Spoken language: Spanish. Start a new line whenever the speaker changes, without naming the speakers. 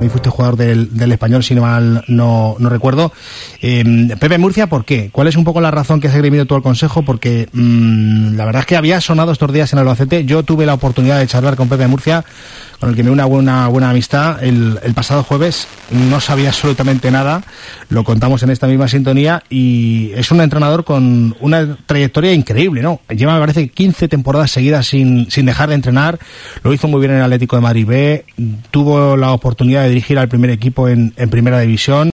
fuiste jugador del Español, si mal no recuerdo. Pepe Murcia, ¿por qué? ¿Cuál es un poco la razón que has esgrimido tú al Consejo? Porque la verdad es que había sonado estos días en Albacete. Yo tuve la oportunidad de charlar con Pepe Murcia, con el que me une una buena amistad el pasado jueves. No sabía absolutamente nada, lo contamos en esta misma sintonía, y es un entrenador con una trayectoria increíble, ¿no? Lleva, me parece, 15 temporadas seguidas sin dejar de entrenar. Lo hizo muy bien en el Atlético de Madrid B, tuvo la oportunidad de dirigir al primer equipo en Primera División.